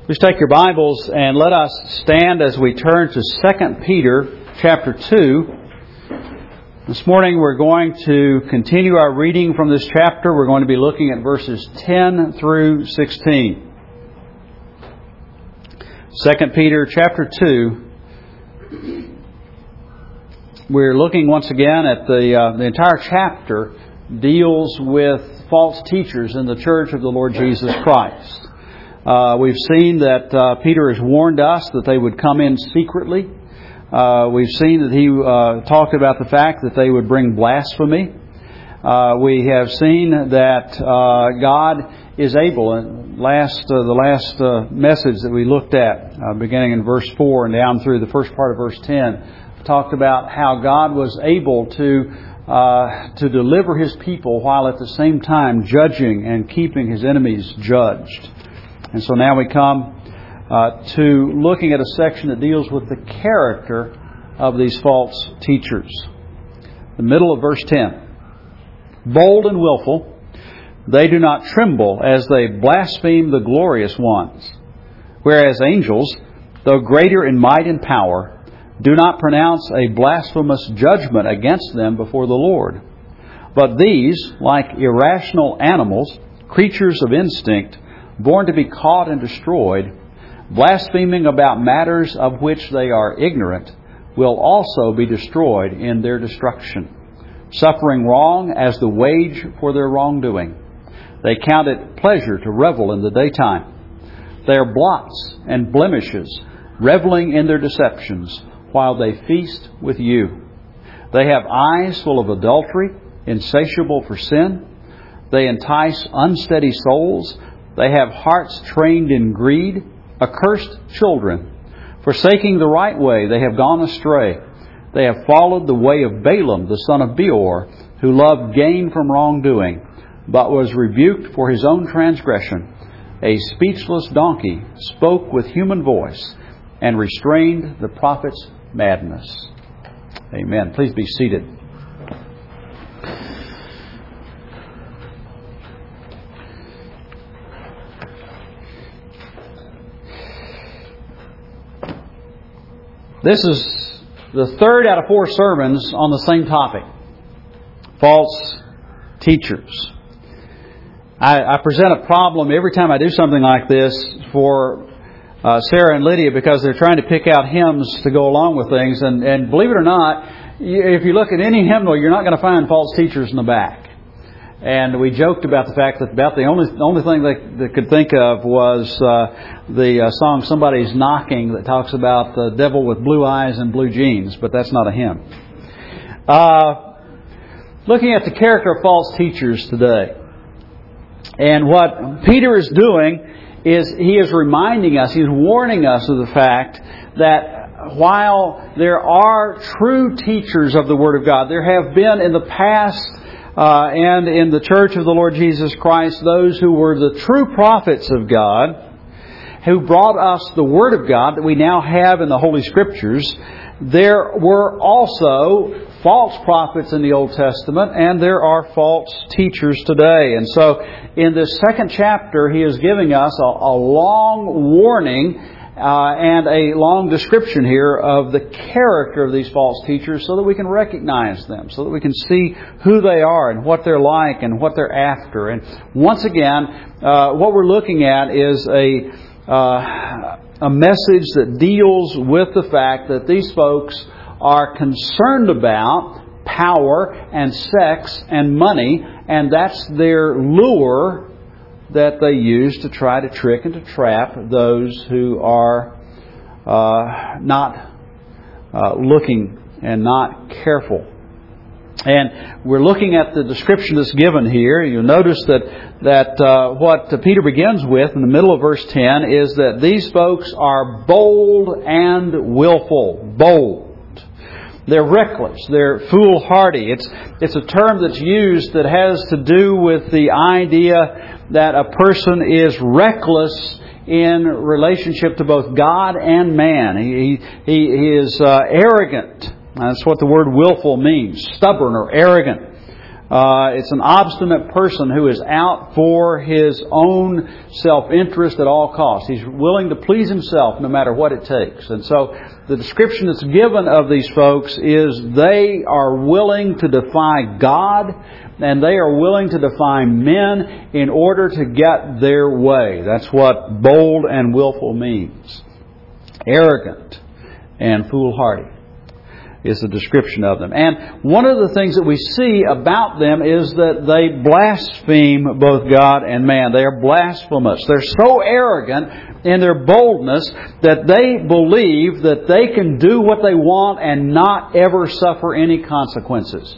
Please take your Bibles and let us stand as we turn to 2 Peter chapter 2. This morning we're going to continue our reading from this chapter. We're going to be looking at verses 10 through 16. 2 Peter chapter 2. We're looking once again at the entire chapter deals with false teachers in the church of the Lord Jesus Christ. We've seen that Peter has warned us that they would come in secretly. We've seen that he talked about the fact that they would bring blasphemy. We have seen that God is able. And the last message that we looked at, beginning in verse 4 and down through the first part of verse 10, talked about how God was able to deliver His people while at the same time judging and keeping His enemies judged. And so now we come to looking at a section that deals with the character of these false teachers. The middle of verse 10. Bold and willful, they do not tremble as they blaspheme the glorious ones. Whereas angels, though greater in might and power, do not pronounce a blasphemous judgment against them before the Lord. But these, like irrational animals, creatures of instinct, born to be caught and destroyed, blaspheming about matters of which they are ignorant, will also be destroyed in their destruction, suffering wrong as the wage for their wrongdoing. They count it pleasure to revel in the daytime. They are blots and blemishes, reveling in their deceptions, while they feast with you. They have eyes full of adultery, insatiable for sin. They entice unsteady souls. They have hearts trained in greed, accursed children. Forsaking the right way, they have gone astray. They have followed the way of Balaam, the son of Beor, who loved gain from wrongdoing, but was rebuked for his own transgression. A speechless donkey spoke with human voice and restrained the prophet's madness. Amen. Please be seated. This is the third out of 4 sermons on the same topic. False teachers. I present a problem every time I do something like this for Sarah and Lydia, because they're trying to pick out hymns to go along with things. And believe it or not, if you look at any hymnal, you're not going to find false teachers in the back. And we joked about the fact that about the only thing they could think of was the song "Somebody's Knocking" that talks about the devil with blue eyes and blue jeans, but that's not a hymn. Looking at the character of false teachers today, and what Peter is doing is he is reminding us, he's warning us of the fact that while there are true teachers of the Word of God, there have been in the past and in the church of the Lord Jesus Christ, those who were the true prophets of God, who brought us the Word of God that we now have in the Holy Scriptures. There were also false prophets in the Old Testament, and there are false teachers today. And so in this second chapter, he is giving us a long warning and a long description here of the character of these false teachers, so that we can recognize them, so that we can see who they are and what they're like and what they're after. And once again, what we're looking at is a message that deals with the fact that these folks are concerned about power and sex and money, and that's their lure that they use to try to trick and to trap those who are not looking and not careful. And we're looking at the description that's given here. You'll notice that what Peter begins with in the middle of verse 10 is that these folks are bold and willful. Bold. They're reckless. They're foolhardy. It's a term that's used that has to do with the idea that a person is reckless in relationship to both God and man. He is arrogant. That's what the word willful means. Stubborn or arrogant. It's an obstinate person who is out for his own self-interest at all costs. He's willing to please himself no matter what it takes. And so the description that's given of these folks is they are willing to defy God, and they are willing to defy men in order to get their way. That's what bold and willful means. Arrogant and foolhardy is the description of them. And one of the things that we see about them is that they blaspheme both God and man. They are blasphemous. They're so arrogant in their boldness that they believe that they can do what they want and not ever suffer any consequences.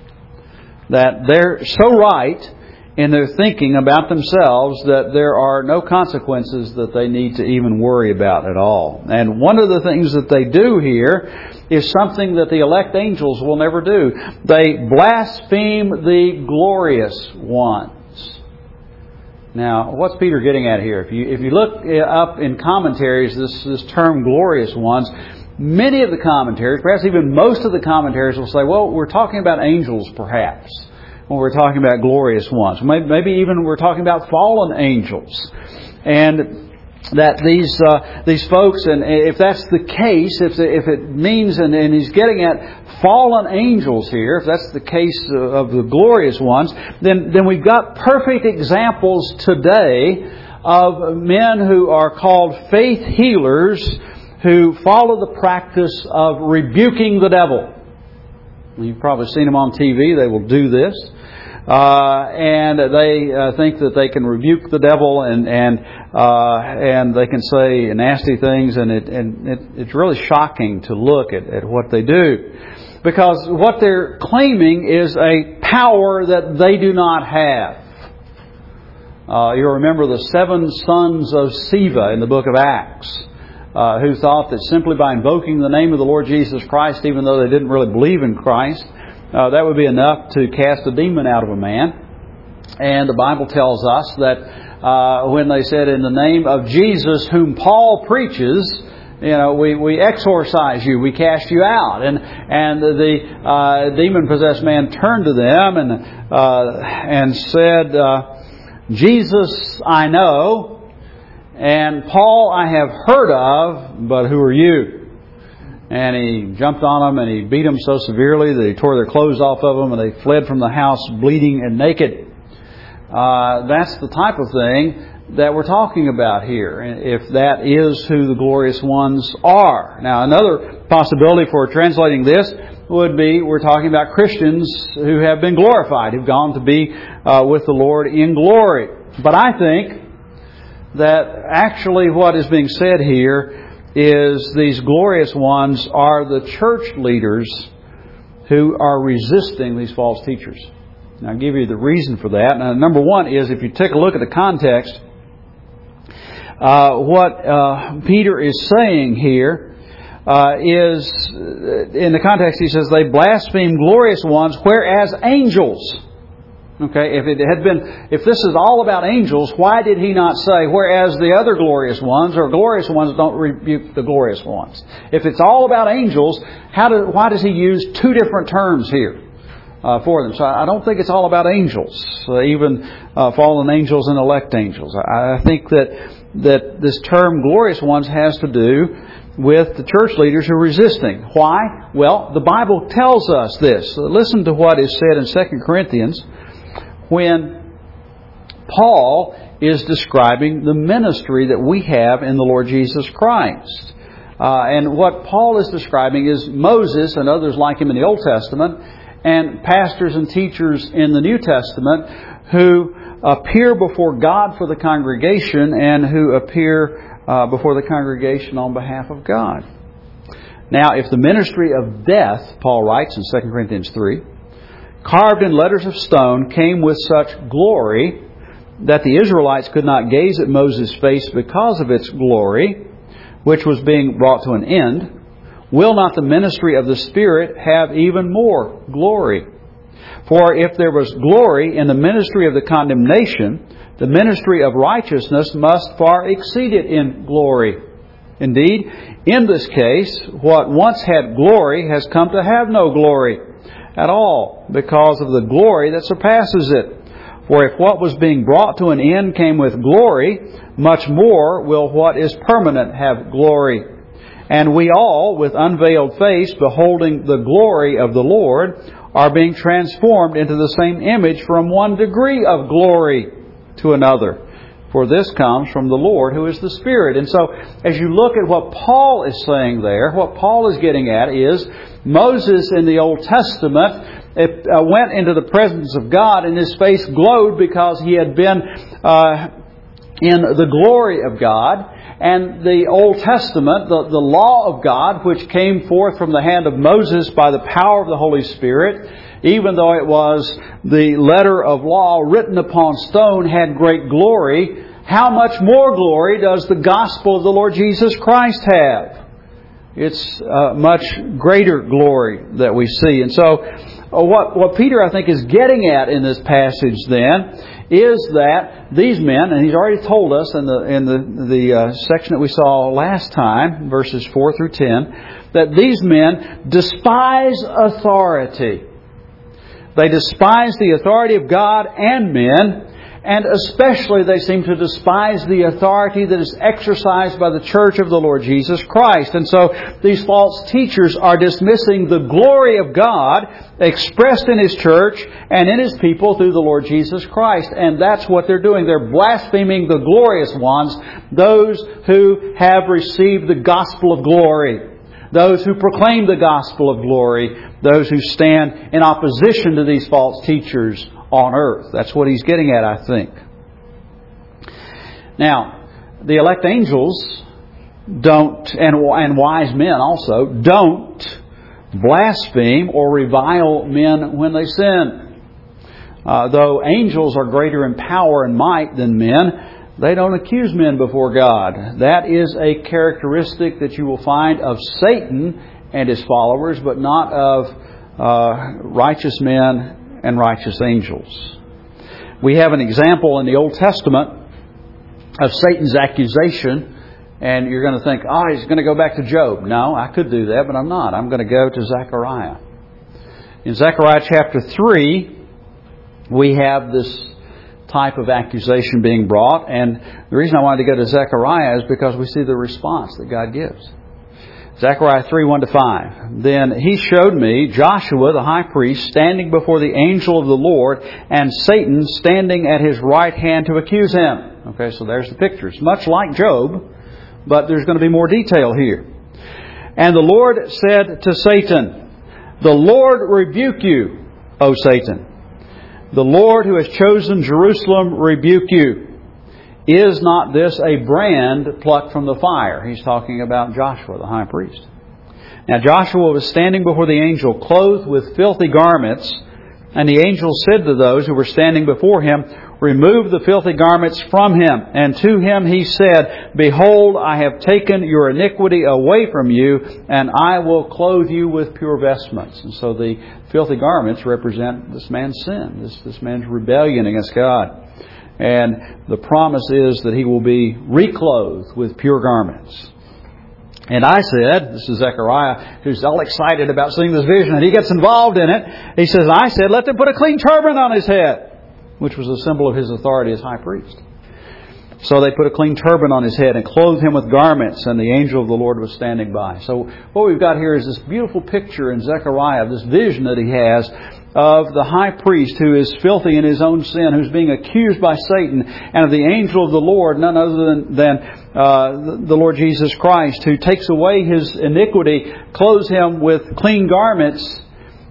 That they're so right in their thinking about themselves that there are no consequences that they need to even worry about at all. And one of the things that they do here is something that the elect angels will never do. They blaspheme the glorious ones. Now, what's Peter getting at here? If you look up in commentaries, this term glorious ones, many of the commentaries, perhaps even most of the commentaries, will say, well, we're talking about angels perhaps, when we're talking about glorious ones. Maybe even we're talking about fallen angels. And that these folks, and if that's the case, if it means, and he's getting at fallen angels here, if that's the case of the glorious ones, then we've got perfect examples today of men who are called faith healers who follow the practice of rebuking the devil. You've probably seen them on TV. They will do this. And they think that they can rebuke the devil and they can say nasty things, and it's really shocking to look at what they do, because what they're claiming is a power that they do not have. You'll remember the 7 sons of Sceva in the book of Acts, who thought that simply by invoking the name of the Lord Jesus Christ, even though they didn't really believe in Christ, that would be enough to cast a demon out of a man. And the Bible tells us that when they said, in the name of Jesus whom Paul preaches, we exorcise you, we cast you out. And the demon-possessed man turned to them and said, Jesus I know, and Paul I have heard of, but who are you? And he jumped on them and he beat them so severely that he tore their clothes off of them, and they fled from the house bleeding and naked. That's the type of thing that we're talking about here, if that is who the glorious ones are. Now, another possibility for translating this would be we're talking about Christians who have been glorified, who've gone to be with the Lord in glory. But I think that actually what is being said here is these glorious ones are the church leaders who are resisting these false teachers. Now, I'll give you the reason for that. Now, number one is, if you take a look at the context, what Peter is saying here is, in the context, he says, they blaspheme glorious ones, whereas angels. Okay, if this is all about angels, why did he not say, whereas the other glorious ones, or glorious ones, don't rebuke the glorious ones? If it's all about angels, why does he use 2 different terms here for them? So I don't think it's all about angels, even fallen angels and elect angels. I think that this term glorious ones has to do with the church leaders who are resisting. Why? Well, the Bible tells us this. Listen to what is said in 2 Corinthians, when Paul is describing the ministry that we have in the Lord Jesus Christ. And what Paul is describing is Moses and others like him in the Old Testament, and pastors and teachers in the New Testament who appear before God for the congregation and who appear before the congregation on behalf of God. Now, if the ministry of death, Paul writes in 2 Corinthians 3, carved in letters of stone, came with such glory that the Israelites could not gaze at Moses' face because of its glory, which was being brought to an end, will not the ministry of the Spirit have even more glory? For if there was glory in the ministry of the condemnation, the ministry of righteousness must far exceed it in glory. Indeed, in this case, what once had glory has come to have no glory, at all, because of the glory that surpasses it. For if what was being brought to an end came with glory, much more will what is permanent have glory. And we all, with unveiled face, beholding the glory of the Lord, are being transformed into the same image from one degree of glory to another. For this comes from the Lord, who is the Spirit. And so, as you look at what Paul is saying there, what Paul is getting at is, Moses in the Old Testament went into the presence of God, and his face glowed because he had been in the glory of God. And the Old Testament, the law of God, which came forth from the hand of Moses by the power of the Holy Spirit, even though it was the letter of law written upon stone, had great glory. How much more glory does the gospel of the Lord Jesus Christ have? It's much greater glory that we see. And so what Peter, I think, is getting at in this passage then is that these men, and he's already told us in the section that we saw last time, verses 4 through 10, that these men despise authority. They despise the authority of God and men, and especially they seem to despise the authority that is exercised by the church of the Lord Jesus Christ. And so these false teachers are dismissing the glory of God expressed in His church and in His people through the Lord Jesus Christ. And that's what they're doing. They're blaspheming the glorious ones, those who have received the gospel of glory, those who proclaim the gospel of glory, those who stand in opposition to these false teachers on earth. That's what he's getting at, I think. Now, the elect angels don't, and wise men also, don't blaspheme or revile men when they sin. Though angels are greater in power and might than men, they don't accuse men before God. That is a characteristic that you will find of Satan and his followers, but not of righteous men and righteous angels. We have an example in the Old Testament of Satan's accusation, and you're going to think, he's going to go back to Job. No, I could do that, but I'm not. I'm going to go to Zechariah. In Zechariah chapter 3, we have this type of accusation being brought, and the reason I wanted to go to Zechariah is because we see the response that God gives. Zechariah 3, 1-5. Then he showed me Joshua the high priest standing before the angel of the Lord, and Satan standing at his right hand to accuse him. Okay, so there's the picture. It's much like Job, but there's going to be more detail here. And the Lord said to Satan, "The Lord rebuke you, O Satan. The Lord who has chosen Jerusalem rebuke you. Is not this a brand plucked from the fire?" He's talking about Joshua, the high priest. Now Joshua was standing before the angel, clothed with filthy garments. And the angel said to those who were standing before him, "Remove the filthy garments from him." And to him he said, "Behold, I have taken your iniquity away from you, and I will clothe you with pure vestments." And so the filthy garments represent this man's sin, this man's rebellion against God. And the promise is that he will be reclothed with pure garments. And I said, this is Zechariah, who's all excited about seeing this vision, and he gets involved in it. He says, I said, "Let them put a clean turban on his head," which was a symbol of his authority as high priest. So they put a clean turban on his head and clothed him with garments, and the angel of the Lord was standing by. So what we've got here is this beautiful picture in Zechariah, this vision that he has of the high priest who is filthy in his own sin, who's being accused by Satan, and of the angel of the Lord, none other than the Lord Jesus Christ, who takes away his iniquity, clothes him with clean garments,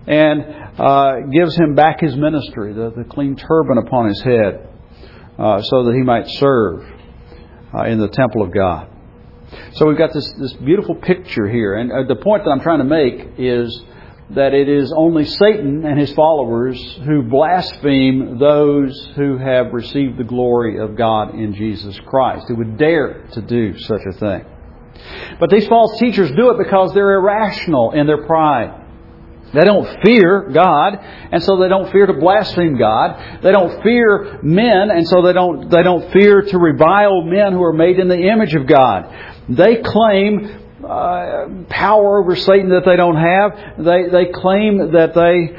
and gives him back his ministry, the clean turban upon his head, so that he might serve in the temple of God. So we've got this beautiful picture here. And the point that I'm trying to make is that it is only Satan and his followers who blaspheme those who have received the glory of God in Jesus Christ, who would dare to do such a thing. But these false teachers do it because they're irrational in their pride. They don't fear God, and so they don't fear to blaspheme God. They don't fear men, and so they don't fear to revile men who are made in the image of God. They claim power over Satan that they don't have. They claim that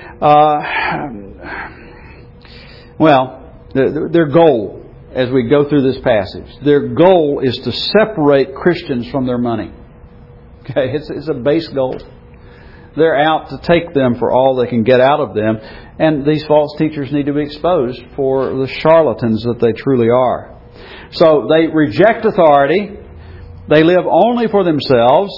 their goal, as we go through this passage, their goal is to separate Christians from their money. Okay, it's a base goal. They're out to take them for all they can get out of them. And these false teachers need to be exposed for the charlatans that they truly are. So they reject authority. They live only for themselves.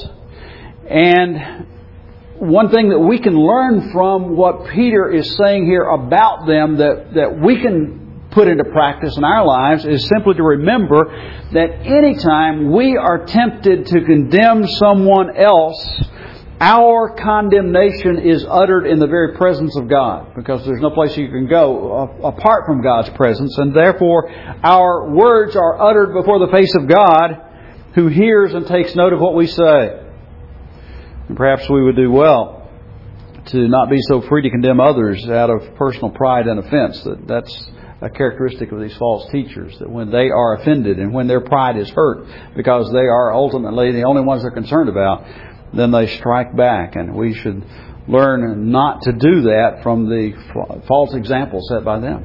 And one thing that we can learn from what Peter is saying here about them that we can put into practice in our lives is simply to remember that anytime we are tempted to condemn someone else, our condemnation is uttered in the very presence of God, because there's no place you can go apart from God's presence, and therefore our words are uttered before the face of God, who hears and takes note of what we say. And perhaps we would do well to not be so free to condemn others out of personal pride and offense. That's a characteristic of these false teachers, that when they are offended and when their pride is hurt, because they are ultimately the only ones they're concerned about, then they strike back. And we should learn not to do that from the false example set by them.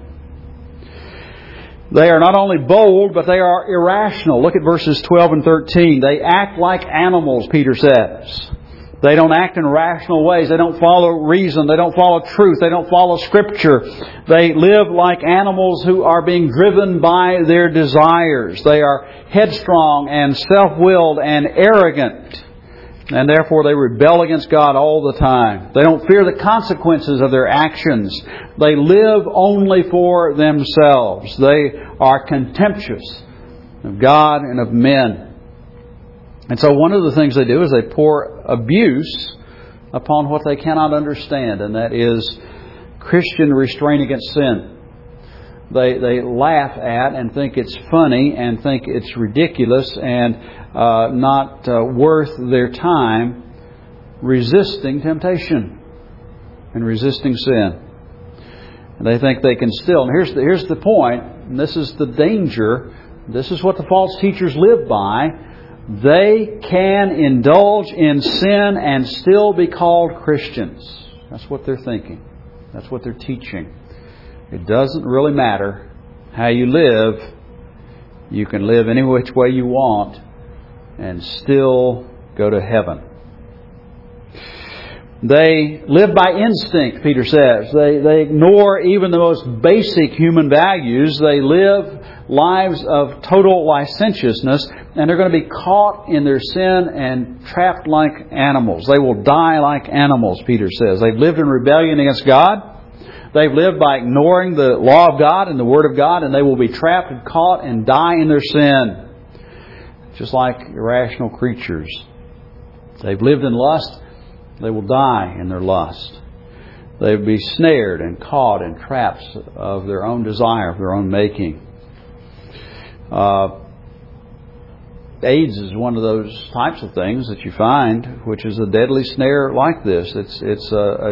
They are not only bold, but they are irrational. Look at verses 12 and 13. They act like animals, Peter says. They don't act in rational ways. They don't follow reason. They don't follow truth. They don't follow Scripture. They live like animals who are being driven by their desires. They are headstrong and self-willed and arrogant. And therefore they rebel against God all the time. They don't fear the consequences of their actions. They live only for themselves. They are contemptuous of God and of men. And so one of the things they do is they pour abuse upon what they cannot understand, and that is Christian restraint against sin. They laugh at and think it's funny and think it's ridiculous and not worth their time resisting temptation and resisting sin. And they think they can still. And here's the point, and this is the danger. This is what the false teachers live by. They can indulge in sin and still be called Christians. That's what they're thinking. That's what they're teaching. It doesn't really matter how you live. You can live any which way you want and still go to heaven. They live by instinct, Peter says. They ignore even the most basic human values. They live lives of total licentiousness, and they're going to be caught in their sin and trapped like animals. They will die like animals, Peter says. They've lived in rebellion against God. They've lived by ignoring the law of God and the Word of God, and they will be trapped and caught and die in their sin, just like irrational creatures. They've lived in lust. They will die in their lust. They will be snared and caught in traps of their own desire, of their own making. AIDS is one of those types of things that you find, which is a deadly snare like this. It's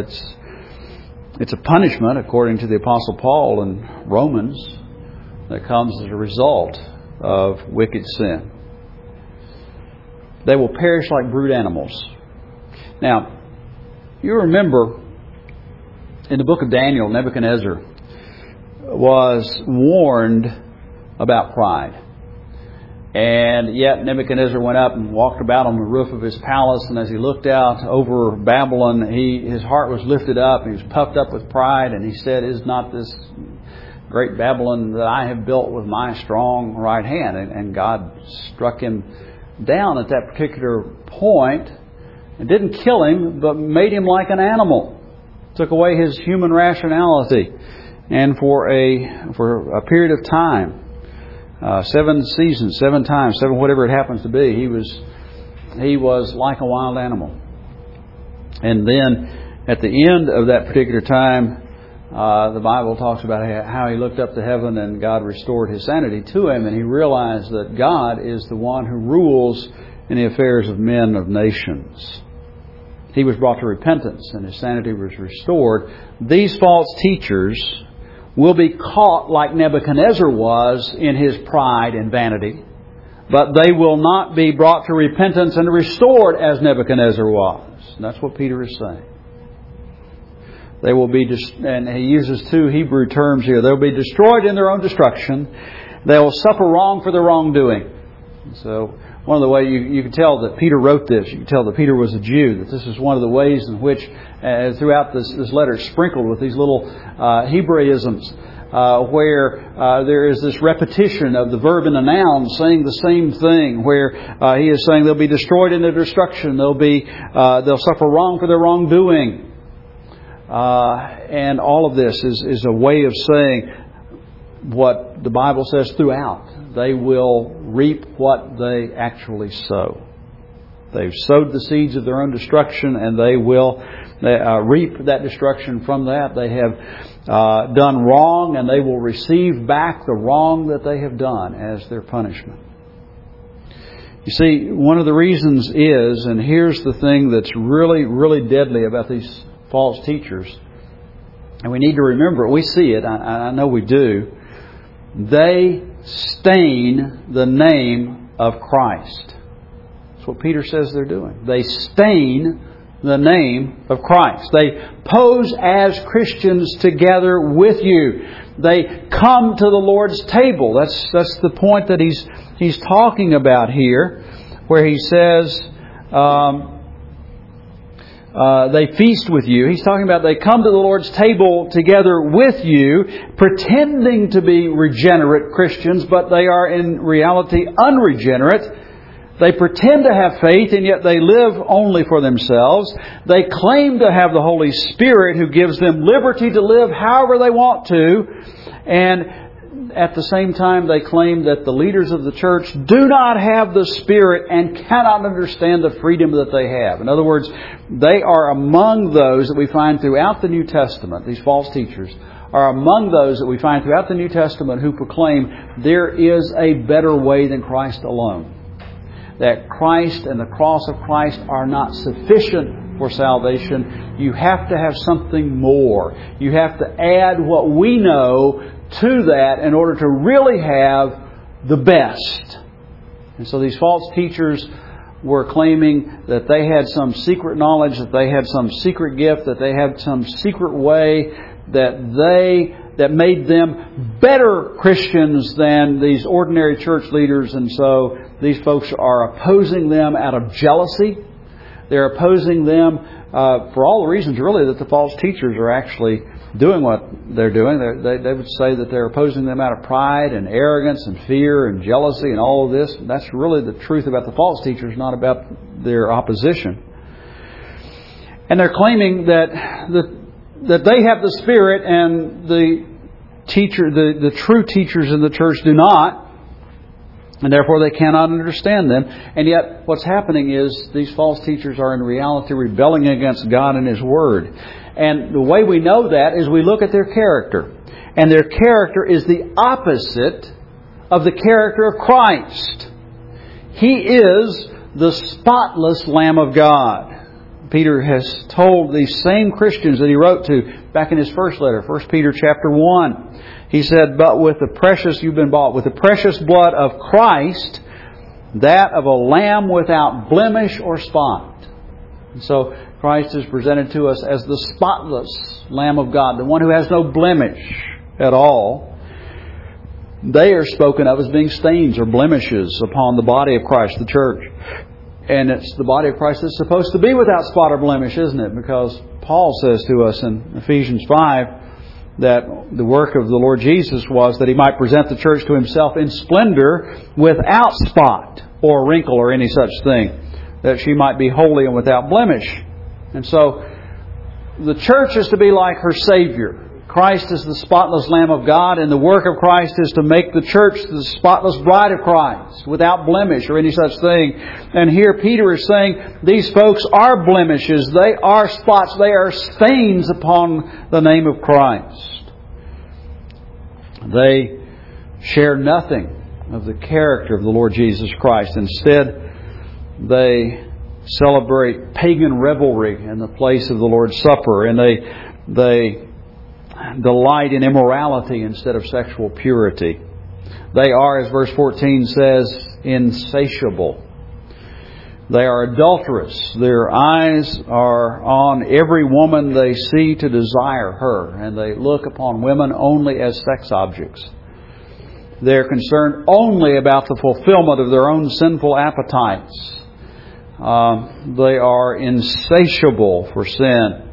a punishment, according to the Apostle Paul in Romans, that comes as a result of wicked sin. They will perish like brute animals. Now, you remember in the book of Daniel, Nebuchadnezzar was warned about pride. And yet Nebuchadnezzar went up and walked about on the roof of his palace, and as he looked out over Babylon, his heart was lifted up, he was puffed up with pride, and he said, "Is not this great Babylon that I have built with my strong right hand?" And God struck him down at that particular point, and didn't kill him, but made him like an animal. Took away his human rationality. And for a period of time, 7 seasons, 7 times, 7 whatever it happens to be, he was like a wild animal. And then at the end of that particular time, the Bible talks about how he looked up to heaven and God restored his sanity to him, and he realized that God is the one who rules in the affairs of men, of nations. He was brought to repentance and his sanity was restored. These false teachers will be caught like Nebuchadnezzar was in his pride and vanity. but they will not be brought to repentance and restored as Nebuchadnezzar was. And that's what Peter is saying. They will be, and he uses two Hebrew terms here. They'll be destroyed in their own destruction. They will suffer wrong for their wrongdoing. So, one of the ways you can tell that Peter wrote this, you can tell that Peter was a Jew, that this is one of the ways in which, throughout this letter, sprinkled with these little Hebraisms, where there is this repetition of the verb and the noun saying the same thing, where he is saying they'll be destroyed in their destruction, they'll suffer wrong for their wrongdoing. And all of this is a way of saying what the Bible says throughout. They will reap what they actually sow. They've sowed the seeds of their own destruction, and they will reap that destruction from that. They have done wrong, and they will receive back the wrong that they have done as their punishment. You see, one of the reasons is, and here's the thing that's really, really deadly about these false teachers, and we need to remember it. We see it. I know we do. They stain the name of Christ. That's what Peter says they're doing. They stain the name of Christ. They pose as Christians together with you. They come to the Lord's table. That's the point that he's talking about here, where he says they feast with you. He's talking about they come to the Lord's table together with you, pretending to be regenerate Christians, but they are in reality unregenerate. They pretend to have faith, and yet they live only for themselves. They claim to have the Holy Spirit who gives them liberty to live however they want to. And at the same time, they claim that the leaders of the church do not have the Spirit and cannot understand the freedom that they have. In other words, they are among those that we find throughout the New Testament. These false teachers are among those that we find throughout the New Testament who proclaim there is a better way than Christ alone. That Christ and the cross of Christ are not sufficient for salvation. You have to have something more. You have to add what we know to that in order to really have the best. And so these false teachers were claiming that they had some secret knowledge, that they had some secret gift, that they had some secret way that made them better Christians than these ordinary church leaders. And so these folks are opposing them out of jealousy. They're opposing them for all the reasons really that the false teachers are actually doing what they're doing. They would say that they're opposing them out of pride and arrogance and fear and jealousy and all of this. That's really the truth about the false teachers, not about their opposition. And they're claiming that they have the Spirit and the true teachers in the church do not. And therefore they cannot understand them. And yet what's happening is these false teachers are in reality rebelling against God and His Word. And the way we know that is we look at their character. And their character is the opposite of the character of Christ. He is the spotless Lamb of God. Peter has told these same Christians that he wrote to back in his first letter, 1 Peter chapter 1. He said, but you've been bought with the precious blood of Christ, that of a lamb without blemish or spot. And so Christ is presented to us as the spotless Lamb of God, the one who has no blemish at all. They are spoken of as being stains or blemishes upon the body of Christ, the church. And it's the body of Christ that's supposed to be without spot or blemish, isn't it? Because Paul says to us in Ephesians 5 that the work of the Lord Jesus was that He might present the church to Himself in splendor without spot or wrinkle or any such thing, that she might be holy and without blemish. And so the church is to be like her Savior. Christ is the spotless Lamb of God, and the work of Christ is to make the church the spotless bride of Christ, without blemish or any such thing. And here Peter is saying these folks are blemishes, they are spots, they are stains upon the name of Christ. They share nothing of the character of the Lord Jesus Christ. Instead, they celebrate pagan revelry in the place of the Lord's Supper, and they delight in immorality instead of sexual purity. They are, as verse 14 says, insatiable. They are adulterous. Their eyes are on every woman they see to desire her, and they look upon women only as sex objects. They're concerned only about the fulfillment of their own sinful appetites. They are insatiable for sin.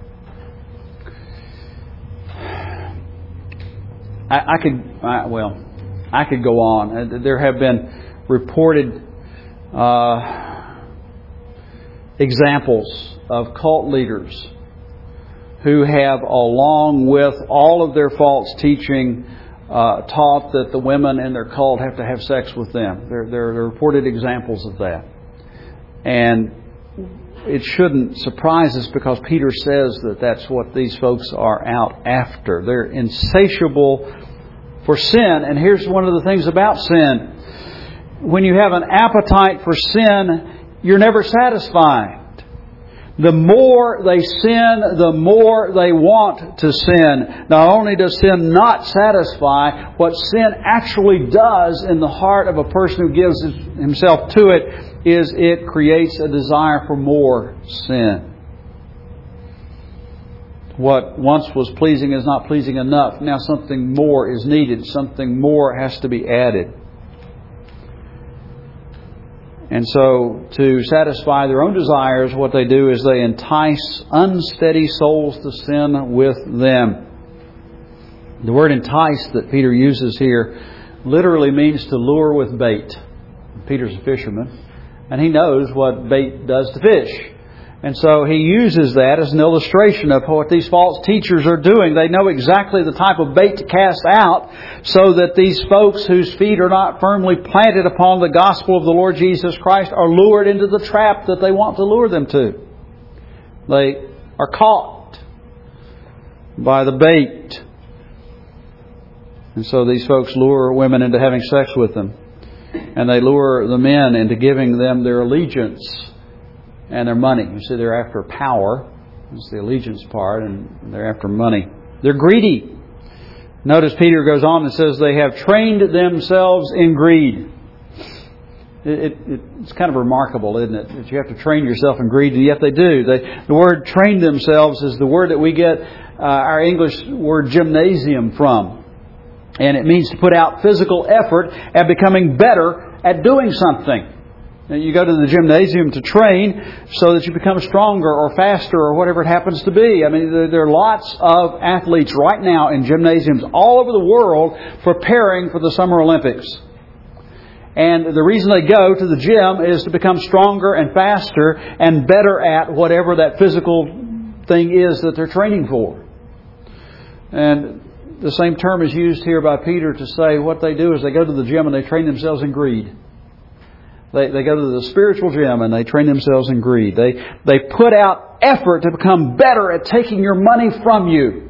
I could go on. There have been reported examples of cult leaders who have, along with all of their false teaching, taught that the women in their cult have to have sex with them. There are reported examples of that. And it shouldn't surprise us, because Peter says that that's what these folks are out after. They're insatiable for sin. And here's one of the things about sin. When you have an appetite for sin, you're never satisfied. The more they sin, the more they want to sin. Not only does sin not satisfy, what sin actually does in the heart of a person who gives himself to it is it creates a desire for more sin. What once was pleasing is not pleasing enough. Now something more is needed. Something more has to be added. And so, to satisfy their own desires, what they do is they entice unsteady souls to sin with them. The word entice that Peter uses here literally means to lure with bait. Peter's a fisherman, and he knows what bait does to fish. And so he uses that as an illustration of what these false teachers are doing. They know exactly the type of bait to cast out, so that these folks whose feet are not firmly planted upon the gospel of the Lord Jesus Christ are lured into the trap that they want to lure them to. They are caught by the bait. And so these folks lure women into having sex with them. And they lure the men into giving them their allegiance and their money. You see, they're after power. That's the allegiance part. And they're after money. They're greedy. Notice Peter goes on and says they have trained themselves in greed. It's kind of remarkable, isn't it, that you have to train yourself in greed, and yet they do. The word train themselves is the word that we get our English word gymnasium from. And it means to put out physical effort at becoming better at doing something. Now, you go to the gymnasium to train so that you become stronger or faster or whatever it happens to be. I mean, there are lots of athletes right now in gymnasiums all over the world preparing for the Summer Olympics. And the reason they go to the gym is to become stronger and faster and better at whatever that physical thing is that they're training for. And the same term is used here by Peter to say what they do is they go to the gym and they train themselves in greed. They go to the spiritual gym and they train themselves in greed. They put out effort to become better at taking your money from you.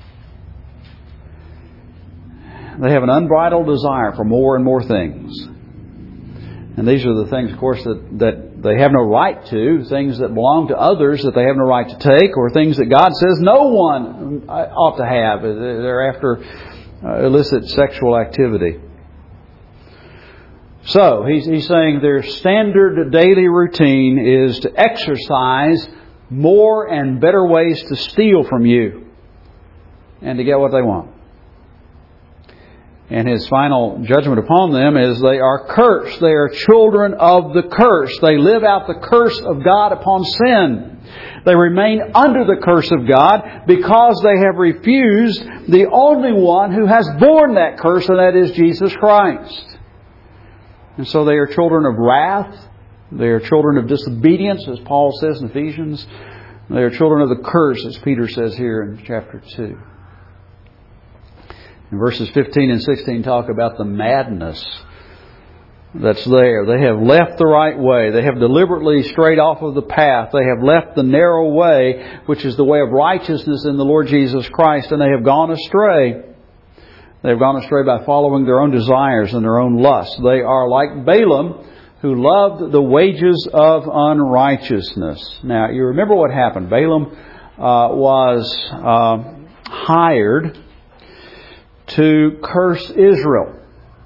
They have an unbridled desire for more and more things. And these are the things, of course, that they have no right to. Things that belong to others that they have no right to take. Or things that God says no one ought to have. They're after illicit sexual activity. So, he's saying their standard daily routine is to exercise more and better ways to steal from you and to get what they want. And his final judgment upon them is they are cursed. They are children of the curse. They live out the curse of God upon sin. They remain under the curse of God because they have refused the only one who has borne that curse, and that is Jesus Christ. And so they are children of wrath. They are children of disobedience, as Paul says in Ephesians. They are children of the curse, as Peter says here in chapter 2. And verses 15 and 16 talk about the madness that's there. They have left the right way. They have deliberately strayed off of the path. They have left the narrow way, which is the way of righteousness in the Lord Jesus Christ, and they have gone astray. They've gone astray by following their own desires and their own lusts. They are like Balaam, who loved the wages of unrighteousness. Now, you remember what happened. Balaam was hired to curse Israel.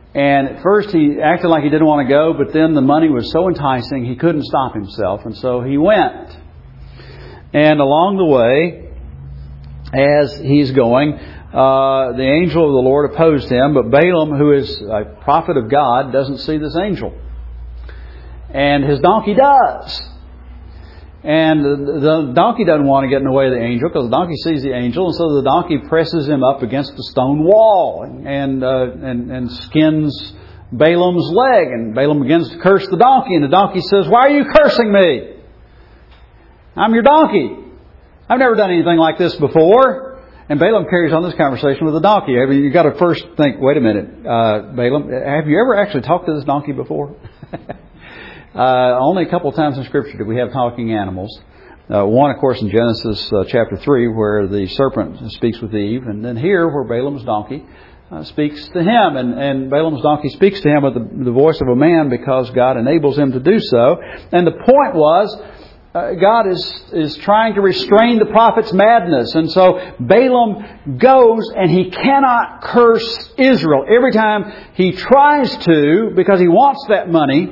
And at first he acted like he didn't want to go, but then the money was so enticing he couldn't stop himself, and so he went. And along the way, as he's going, the angel of the Lord opposed him, but Balaam, who is a prophet of God, doesn't see this angel. And his donkey does. And the donkey doesn't want to get in the way of the angel because the donkey sees the angel, and so the donkey presses him up against the stone wall and skins Balaam's leg. And Balaam begins to curse the donkey, and the donkey says, "Why are you cursing me? I'm your donkey. I've never done anything like this before." And Balaam carries on this conversation with the donkey. You've got to first think, wait a minute, Balaam, have you ever actually talked to this donkey before? Only a couple of times in Scripture do we have talking animals. One, of course, in Genesis chapter 3, where the serpent speaks with Eve. And then here, where Balaam's donkey speaks to him. And Balaam's donkey speaks to him with the voice of a man because God enables him to do so. And the point was, God is trying to restrain the prophet's madness. And so Balaam goes and he cannot curse Israel. Every time he tries to, because he wants that money,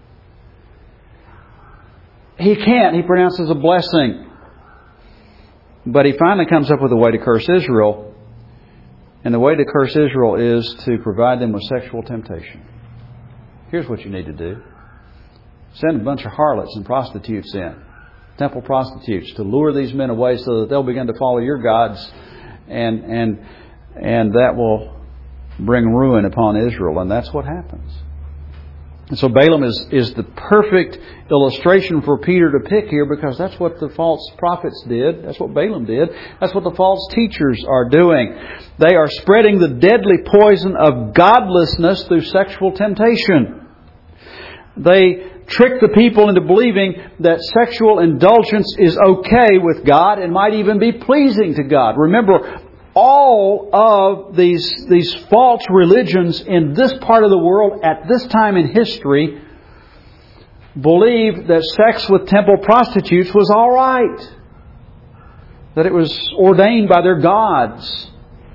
he can't. He pronounces a blessing. But he finally comes up with a way to curse Israel. And the way to curse Israel is to provide them with sexual temptation. Here's what you need to do. Send a bunch of harlots and prostitutes in. Temple prostitutes, to lure these men away so that they'll begin to follow your gods. And that will bring ruin upon Israel. And that's what happens. And so Balaam is the perfect illustration for Peter to pick here, because that's what the false prophets did. That's what Balaam did. That's what the false teachers are doing. They are spreading the deadly poison of godlessness through sexual temptation. They trick the people into believing that sexual indulgence is okay with God and might even be pleasing to God. Remember, all of these false religions in this part of the world at this time in history believed that sex with temple prostitutes was all right. That it was ordained by their gods.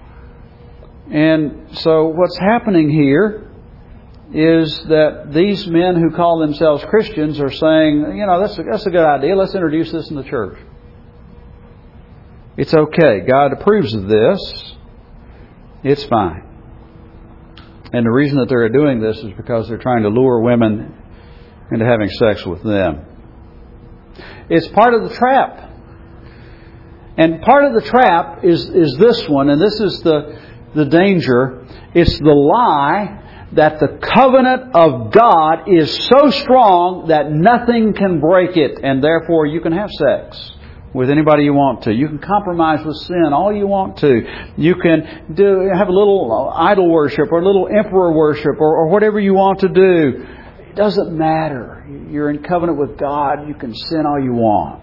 And so what's happening here is that these men who call themselves Christians are saying, that's a good idea. Let's introduce this in the church. It's okay. God approves of this. It's fine. And the reason that they're doing this is because they're trying to lure women into having sex with them. It's part of the trap. And part of the trap is this one, and this is the danger. It's the lie that the covenant of God is so strong that nothing can break it, and therefore you can have sex with anybody you want to. You can compromise with sin all you want to. You can have a little idol worship or a little emperor worship or whatever you want to do. It doesn't matter. You're in covenant with God. You can sin all you want.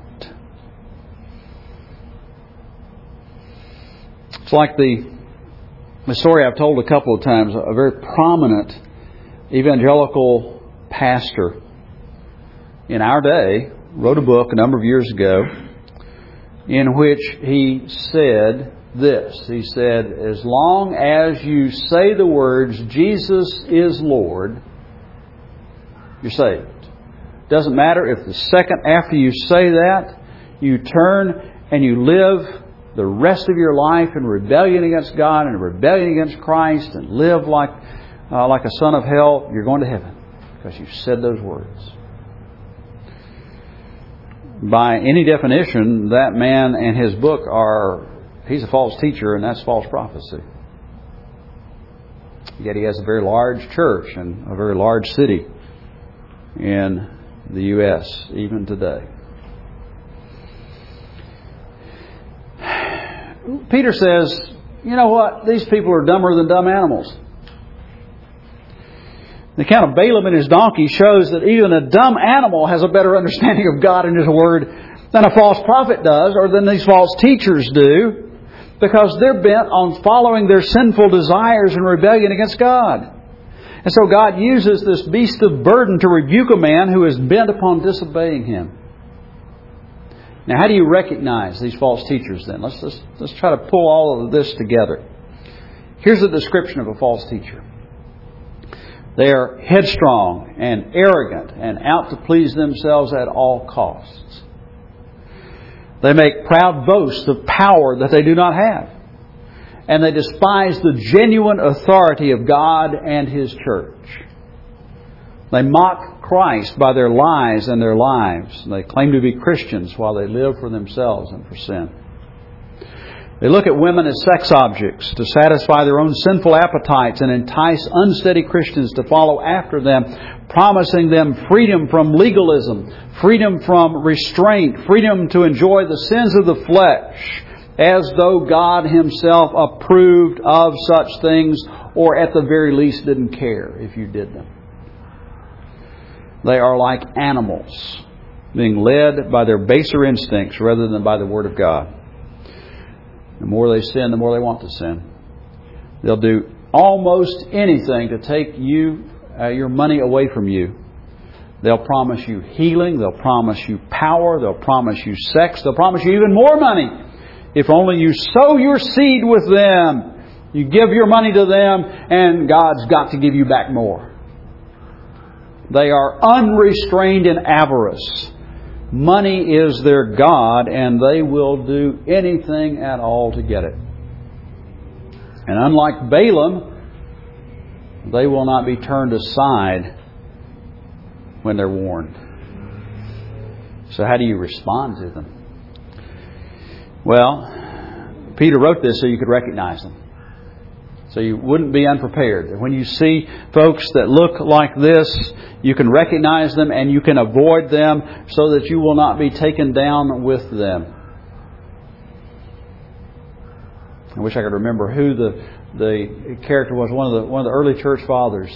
It's like the story I've told a couple of times. A very prominent evangelical pastor in our day wrote a book a number of years ago in which he said this. He said, as long as you say the words, Jesus is Lord, you're saved. Doesn't matter if the second after you say that, you turn and you live the rest of your life in rebellion against God and rebellion against Christ and live like a son of hell, you're going to heaven because you said those words. By any definition, that man and his book he's a false teacher, and that's false prophecy. Yet he has a very large church in a very large city in the U.S. even today. Peter says, you know what? These people are dumber than dumb animals. The account of Balaam and his donkey shows that even a dumb animal has a better understanding of God and His Word than a false prophet does, or than these false teachers do, because they're bent on following their sinful desires and rebellion against God. And so God uses this beast of burden to rebuke a man who is bent upon disobeying Him. Now, how do you recognize these false teachers then? Let's try to pull all of this together. Here's a description of a false teacher. They are headstrong and arrogant and out to please themselves at all costs. They make proud boasts of power that they do not have. And they despise the genuine authority of God and His church. They mock Christ by their lies and their lives. They claim to be Christians while they live for themselves and for sin. They look at women as sex objects to satisfy their own sinful appetites and entice unsteady Christians to follow after them, promising them freedom from legalism, freedom from restraint, freedom to enjoy the sins of the flesh, as though God Himself approved of such things, or at the very least didn't care if you did them. They are like animals, being led by their baser instincts rather than by the Word of God. The more they sin, the more they want to sin. They'll do almost anything to take your money away from you. They'll promise you healing. They'll promise you power. They'll promise you sex. They'll promise you even more money. If only you sow your seed with them. You give your money to them, and God's got to give you back more. They are unrestrained in avarice. Money is their God, and they will do anything at all to get it. And unlike Balaam, they will not be turned aside when they're warned. So how do you respond to them? Well, Peter wrote this so you could recognize them. So you wouldn't be unprepared. When you see folks that look like this, you can recognize them and you can avoid them so that you will not be taken down with them. I wish I could remember who the character was. One of the early church fathers.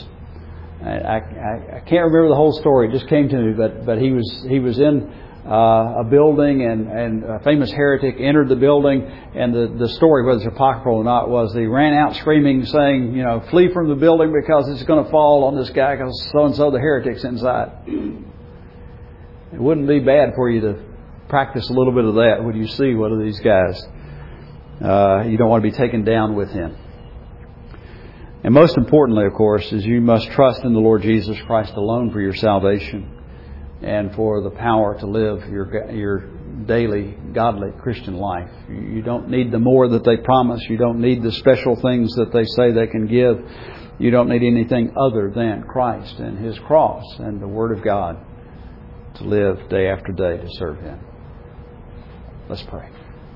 I can't remember the whole story. It just came to me. But he was in a building, and a famous heretic entered the building, and the story, whether it's apocryphal or not, was he ran out screaming, saying, flee from the building because it's going to fall on this guy because so-and-so the heretic's inside. It wouldn't be bad for you to practice a little bit of that when you see one of these guys. You don't want to be taken down with him. And most importantly, of course, is you must trust in the Lord Jesus Christ alone for your salvation and for the power to live your daily godly Christian life. You don't need the more that they promise. You don't need the special things that they say they can give. You don't need anything other than Christ and His cross and the Word of God to live day after day to serve Him. Let's pray.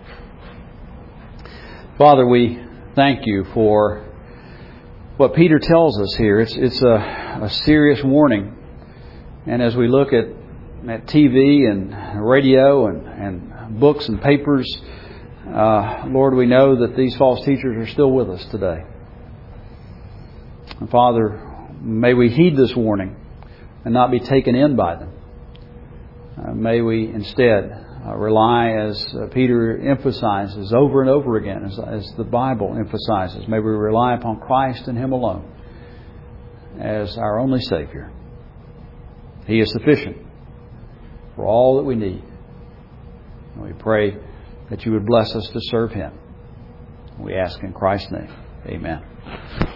Father, we thank You for what Peter tells us here. It's a serious warning. And as we look at TV and radio and books and papers, Lord, we know that these false teachers are still with us today. And Father, may we heed this warning and not be taken in by them. May we instead rely, as Peter emphasizes over and over again, as the Bible emphasizes, may we rely upon Christ and Him alone as our only Savior. He is sufficient for all that we need. And we pray that You would bless us to serve Him. We ask in Christ's name. Amen.